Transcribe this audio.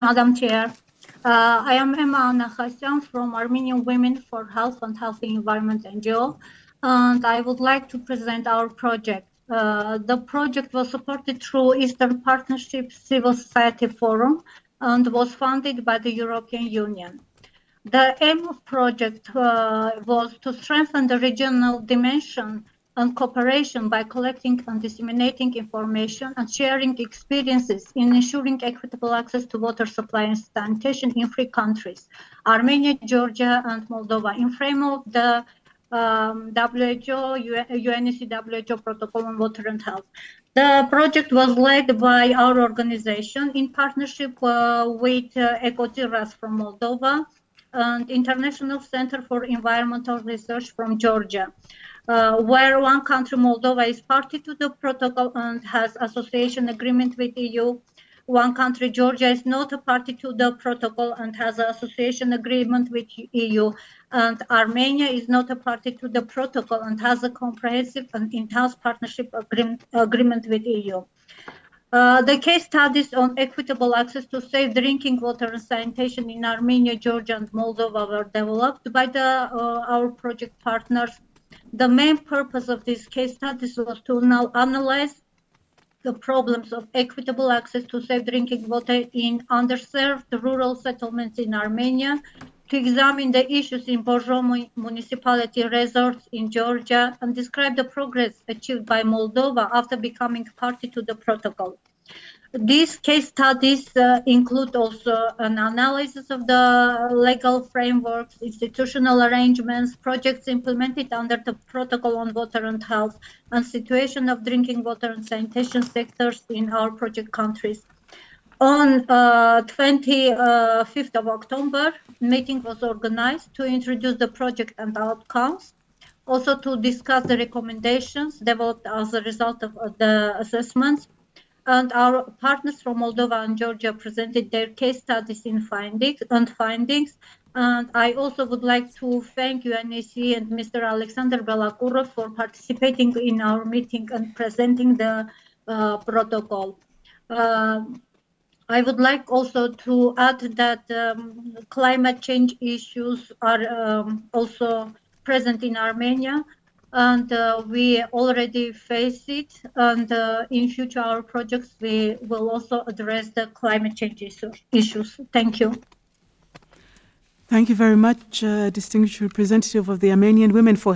Madam Chair. I am Emma Nakhasyan from Armenian Women for Health and Healthy Environment NGO, and I would like to present our project. The project was supported through Eastern Partnership Civil Society Forum and was funded by the European Union. The aim of project was to strengthen the regional dimension and cooperation by collecting and disseminating information and sharing experiences in ensuring equitable access to water supply and sanitation in three countries, Armenia, Georgia, and Moldova, in frame of the WHO, UNESCO Protocol on Water and Health. The project was led by our organization in partnership with Ecotiras from Moldova, and International Center for Environmental Research from Georgia, where one country, Moldova, is party to the protocol and has association agreement with EU. One country, Georgia, is not a party to the protocol and has an association agreement with EU. And Armenia is not a party to the protocol and has a comprehensive and in-house partnership agreement with EU. The case studies on equitable access to safe drinking water and sanitation in Armenia, Georgia, and Moldova were developed by our project partners. The main purpose of these case studies was to now analyze the problems of equitable access to safe drinking water in underserved rural settlements in Armenia, to examine the issues in Borjo municipality resorts in Georgia, and describe the progress achieved by Moldova after becoming party to the protocol. These case studies include also an analysis of the legal frameworks, institutional arrangements, projects implemented under the Protocol on Water and Health, and situation of drinking water and sanitation sectors in our project countries. On 25th of October, meeting was organized to introduce the project and outcomes, also to discuss the recommendations developed as a result of the assessments, and our partners from Moldova and Georgia presented their case studies in findings. And I also would like to thank UNEC and Mr. Alexander Belakurov for participating in our meeting and presenting the protocol. I would like also to add that climate change issues are also present in Armenia, and we already face it, and in future our projects we will also address the climate change issues. Thank you. Thank you very much, distinguished representative of the Armenian Women for